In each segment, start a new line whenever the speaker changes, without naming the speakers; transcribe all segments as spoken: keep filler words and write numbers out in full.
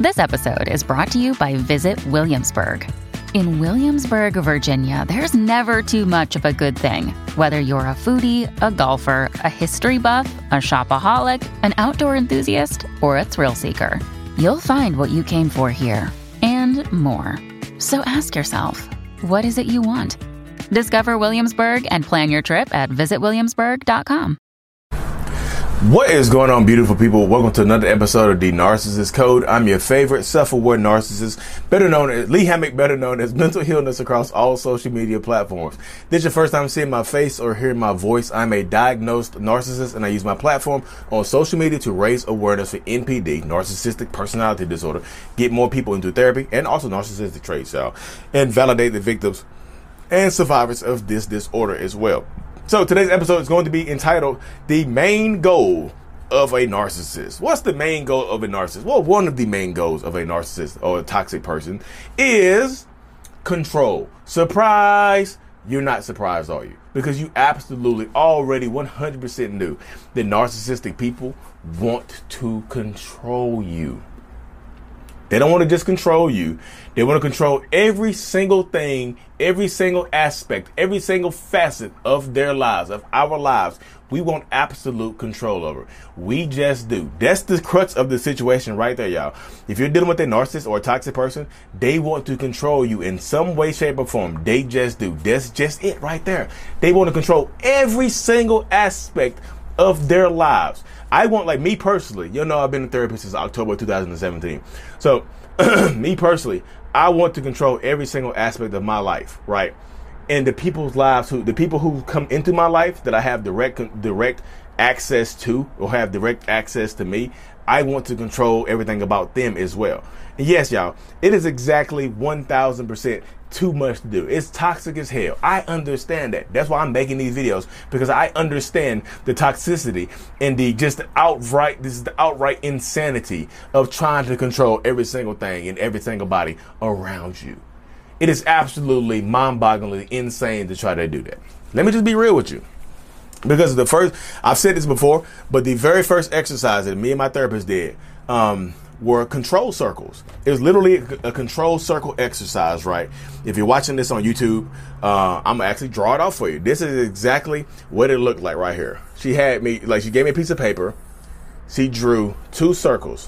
This episode is brought to you by Visit Williamsburg. In Williamsburg, Virginia, there's never too much of a good thing. Whether you're a foodie, a golfer, a history buff, a shopaholic, an outdoor enthusiast, or a thrill seeker, you'll find what you came for here and more. So ask yourself, what is it you want? Discover Williamsburg and plan your trip at visit williamsburg dot com.
What is going on, beautiful people? Welcome to another episode of The Narcissist Code. I'm your favorite self-aware narcissist, better known as Lee Hammock, better known as Mental Healness across all social media platforms. This is your first time seeing my face or hearing my voice. I'm a diagnosed narcissist, and I use my platform on social media to raise awareness for N P D, narcissistic personality disorder, get more people into therapy, and also narcissistic traits, y'all, and validate the victims and survivors of this disorder as well. So today's episode is going to be entitled The Main Goal of a Narcissist. What's the main goal of a narcissist? Well, one of the main goals of a narcissist or a toxic person is control. Surprise! You're not surprised, are you? Because you absolutely already one hundred percent knew that narcissistic people want to control you. They don't want to just control you. They want to control every single thing, every single aspect, every single facet of their lives, of our lives. We want absolute control over. We just do. That's the crux of the situation right there, y'all. If you're dealing with a narcissist or a toxic person, they want to control you in some way, shape, or form. They just do. That's just it right there. They want to control every single aspect of their lives. I want, like me personally, you know, I've been a therapist since October two thousand seventeen. So me personally, I want to control every single aspect of my life, right? And the people's lives who, the people who come into my life that I have direct, direct access to or have direct access to me, I want to control everything about them as well. And yes, y'all, it is exactly one thousand percent too much to do. It's toxic as hell. I understand that. That's why I'm making these videos, because I understand the toxicity and the just outright, this is the outright insanity of trying to control every single thing and every single body around you. It is absolutely mind-bogglingly insane to try to do that. Let me just be real with you. Because the first, I've said this before, but the very first exercise that me and my therapist did, um, were control circles. It was literally a, a control circle exercise, right? If you're watching this on YouTube, uh, I'm gonna actually draw it out for you. This is exactly what it looked like right here. She had me, like she gave me a piece of paper. She drew two circles,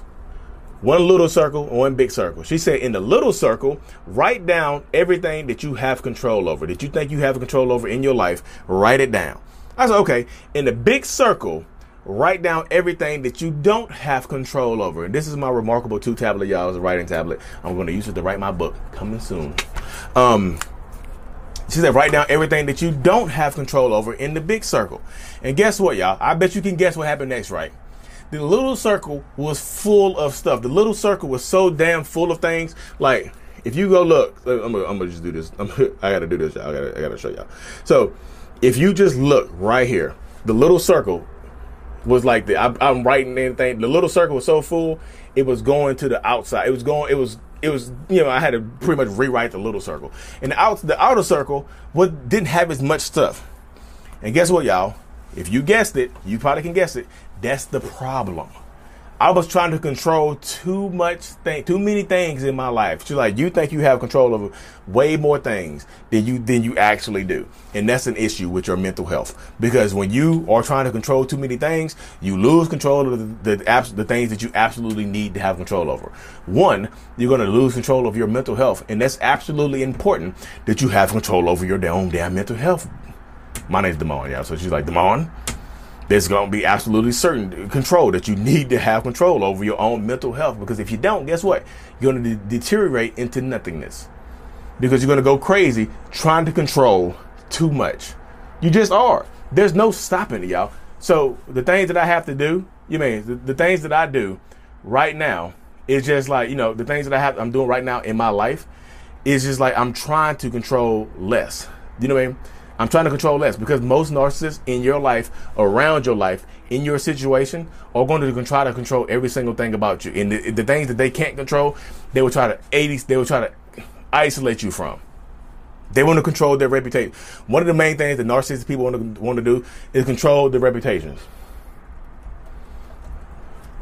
one little circle, one big circle. She said in the little circle, write down everything that you have control over, that you think you have control over in your life, write it down. I said, okay, in the big circle, write down everything that you don't have control over. And this is my remarkable two tablet, y'all. It's a writing tablet. I'm going to use it to write my book coming soon. Um, she said, write down everything that you don't have control over in the big circle. And guess what, y'all? I bet you can guess what happened next, right? The little circle was full of stuff. The little circle was so damn full of things. Like, if you go look, I'm going I'm to just do this. I'm, I got to do this, y'all. I got I got to show y'all. So, if you just look right here, the little circle was like the, I, I'm writing anything. The little circle was so full, it was going to the outside. It was going, it was, it was, you know, I had to pretty much rewrite the little circle. And the out, the outer circle was, didn't have as much stuff. And guess what, y'all? If you guessed it, you probably can guess it. That's the problem. I was trying to control too much thing, too many things in my life. She's like, you think you have control over way more things than you than you actually do, and that's an issue with your mental health. Because when you are trying to control too many things, you lose control of the the, abs- the things that you absolutely need to have control over. One, you're going to lose control of your mental health, and that's absolutely important that you have control over your own damn mental health. My name's Damon, y'all. So she's like, Damon, there's going to be absolutely certain control that you need to have control over your own mental health. Because if you don't, guess what? You're going to de- deteriorate into nothingness. Because you're going to go crazy trying to control too much. You just are. There's no stopping it, y'all. So the things that I have to do, you mean, the, the things that I do right now is just like, you know, the things that I have, I'm doing right now in my life is just like I'm trying to control less. You know what I mean? I'm trying to control less, because most narcissists in your life, around your life, in your situation, are going to try to control every single thing about you. And the, the things that they can't control, they will try to they will try to isolate you from. They want to control their reputation. One of the main things that narcissistic people want to want to do is control their reputations.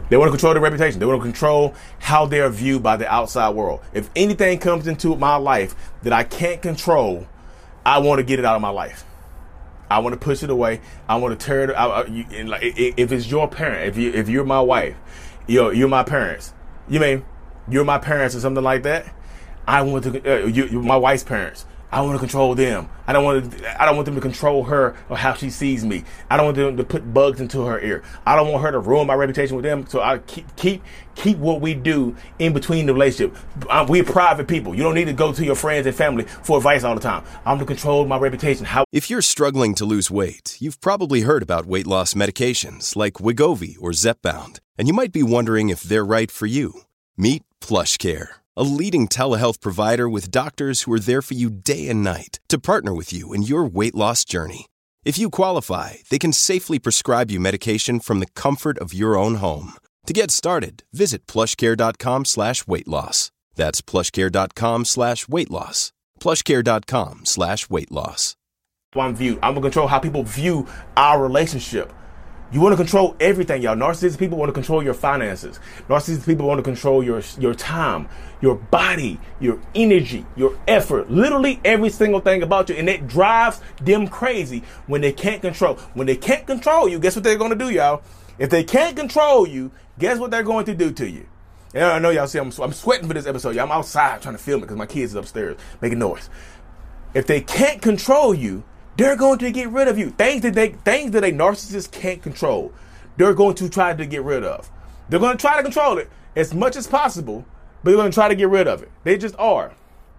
They want to control their reputation. They want to control how they're viewed by the outside world. If anything comes into my life that I can't control, I want to get it out of my life. I want to push it away. I want to tear it out. If it's your parent, if you if you're my wife, you're you're my parents. You mean you're my parents or something like that? I want to. Uh, you, you're my wife's parents. I want to control them. I don't want to. I don't want them to control her or how she sees me. I don't want them to put bugs into her ear. I don't want her to ruin my reputation with them. So I keep keep keep what we do in between the relationship. Um, we're private people. You don't need to go to your friends and family for advice all the time. I'm to control my reputation. How?
If you're struggling to lose weight, you've probably heard about weight loss medications like Wegovy or Zepbound, and you might be wondering if they're right for you. Meet PlushCare, a leading telehealth provider with doctors who are there for you day and night to partner with you in your weight loss journey. If you qualify, they can safely prescribe you medication from the comfort of your own home. To get started, visit plushcare.com slash weight loss. That's plushcare.com slash weight loss. plushcare.com slash weight loss.
I'm viewed. I'm going to control how people view our relationship. You want to control everything, y'all. Narcissistic people want to control your finances. Narcissistic people want to control your your time, your body, your energy, your effort, literally every single thing about you. And it drives them crazy when they can't control. When they can't control you, guess what they're going to do, y'all? If they can't control you, guess what they're going to do to you? And I know y'all see I'm, I'm sweating for this episode. Y'all. I'm outside trying to film it because my kids is upstairs making noise. If they can't control you, they're going to get rid of you. Things that they things that a narcissist can't control, they're going to try to get rid of. They're going to try to control it as much as possible, but they're going to try to get rid of it. They just are.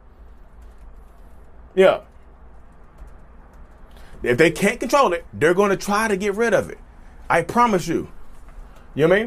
Yeah. If they can't control it, they're going to try to get rid of it. I promise you. You know what I mean?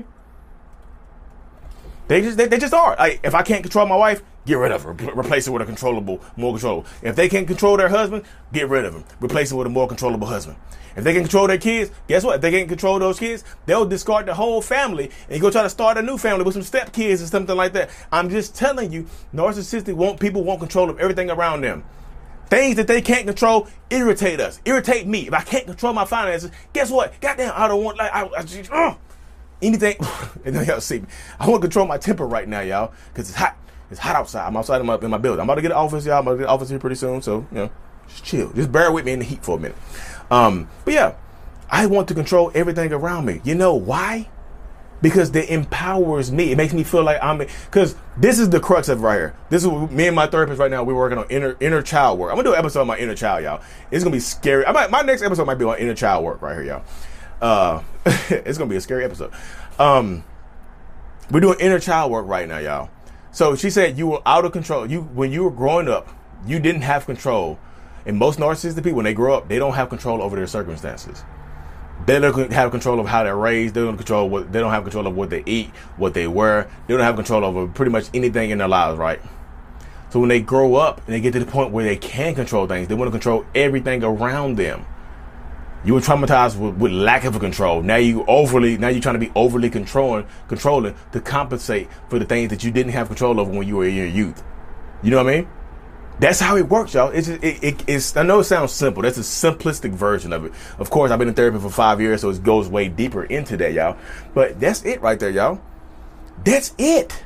They just they, they just are. Like, if I can't control my wife, get rid of her. Replace her with a controllable, more controllable. If they can't control their husband, get rid of him. Replace him with a more controllable husband. If they can control their kids, guess what? If they can't control those kids, they'll discard the whole family and go try to start a new family with some step kids or something like that. I'm just telling you, narcissistic want people want control of everything around them. Things that they can't control irritate us. Irritate me. If I can't control my finances, guess what? Goddamn, I don't want like I, I just, uh, anything. And then y'all see me. I want to control my temper right now, y'all, because it's hot. It's hot outside. I'm outside in my, in my building. I'm about to get an office, y'all. I'm about to get an office here pretty soon. So, you know, just chill. Just bear with me in the heat for a minute. Um, but yeah, I want to control everything around me. You know why? Because it empowers me. It makes me feel like I'm, because this is the crux of it right here. This is what me and my therapist right now, we're working on inner inner child work. I'm going to do an episode on my inner child, y'all. It's going to be scary. I might, my next episode might be on inner child work right here, y'all. Uh, it's going to be a scary episode. Um, we're doing inner child work right now, y'all. So she said you were out of control. You when you were growing up, you didn't have control. And most narcissistic people, when they grow up, they don't have control over their circumstances. They don't have control of how they're raised. They don't control what they don't have control of what they eat, what they wear. They don't have control over pretty much anything in their lives, right? So when they grow up and they get to the point where they can control things, they want to control everything around them. You were traumatized with, with lack of control. Now you overly, now you're trying to be overly controlling, controlling to compensate for the things that you didn't have control over when you were in your youth. You know what I mean? That's how it works, y'all. It's just, it, it, it's. I know it sounds simple. That's a simplistic version of it. Of course, I've been in therapy for five years, so it goes way deeper into that, y'all. But that's it right there, y'all. That's it.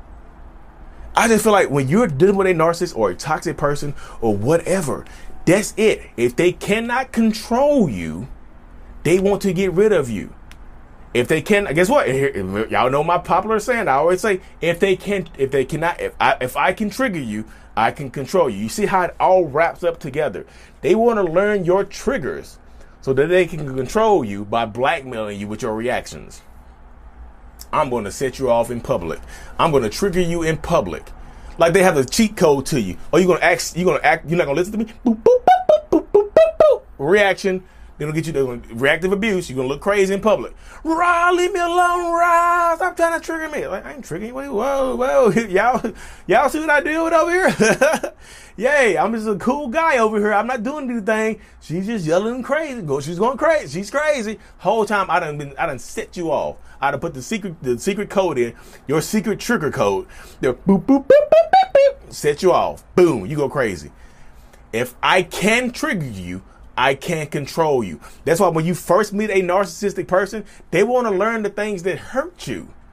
I just feel like when you're dealing with a narcissist or a toxic person or whatever, that's it. If they cannot control you, they want to get rid of you. If they can, guess what? Y'all know my popular saying. I always say, if they can, if they cannot, if I, if I can trigger you, I can control you. You see how it all wraps up together. They want to learn your triggers so that they can control you by blackmailing you with your reactions. I'm going to set you off in public. I'm going to trigger you in public. Like they have a cheat code to you. Or you're going to act, you're going to act, you're not going to listen to me. Boop, boop, boop, boop, boop, boop, boop. Reaction. They're going to get you the reactive abuse. You're going to look crazy in public. Rah, leave me alone, Rah. Stop trying to trigger me. Like, I ain't triggering you. Whoa, whoa. Y'all, y'all see what I deal with over here? Yay, I'm just a cool guy over here. I'm not doing anything. She's just yelling crazy. Go, she's going crazy. She's crazy. Whole time I done been, I done set you off. I done put the secret, the secret code in, your secret trigger code. The boop, boop, boop, boop, boop, boop. Set you off. Boom, you go crazy. If I can trigger you, I can't control you. That's why when you first meet a narcissistic person, they want to learn the things that hurt you.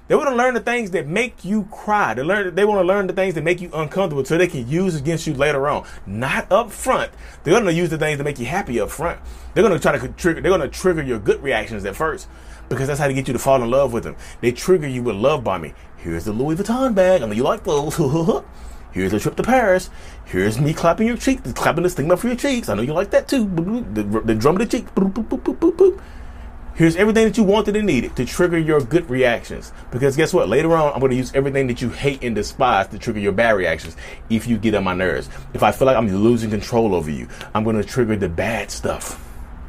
They want to learn the things that make you cry. They learn. They want to learn the things that make you uncomfortable so they can use against you later on. Not up front. They're going to use the things that make you happy up front. They're going to try to trigger. They're going to trigger your good reactions at first because that's how they get you to fall in love with them. They trigger you with love bombing. Here's the Louis Vuitton bag. I know you like those. Here's a trip to Paris. Here's me clapping your cheek, clapping the stigma for your cheeks. I know you like that too. The, the drum of the cheek. Boop, boop, boop, boop, boop, boop. Here's everything that you wanted and needed to trigger your good reactions. Because guess what? Later on, I'm going to use everything that you hate and despise to trigger your bad reactions if you get on my nerves. If I feel like I'm losing control over you, I'm going to trigger the bad stuff.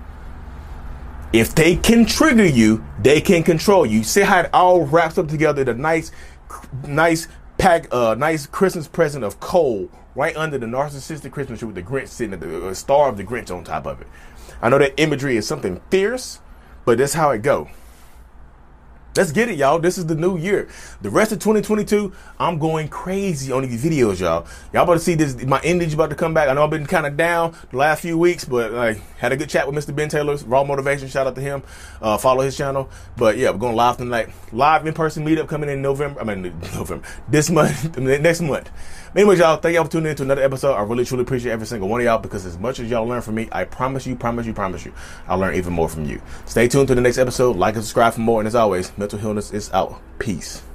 If they can trigger you, they can control you. See how it all wraps up together, the nice, nice pack, uh, nice Christmas present of coal right under the narcissistic Christmas tree with the Grinch sitting at the uh, star of the Grinch on top of it. I know that imagery is something fierce, but that's how it go. Let's get it, y'all. This is the new year. The rest of twenty twenty-two, I'm going crazy on these videos, y'all. Y'all about to see this. My energy about to come back. I know I've been kind of down the last few weeks, but like had a good chat with Mister Ben Taylor's Raw Motivation. Shout out to him. Uh, follow his channel. But yeah, we're going live tonight. Live in-person meetup coming in November. I mean, November. This month, next month. Anyways, y'all, thank y'all for tuning in to another episode. I really, truly appreciate every single one of y'all because as much as y'all learn from me, I promise you, promise you, promise you, I'll learn even more from you. Stay tuned to the next episode. Like and subscribe for more. And as always, mental illness is out. Peace.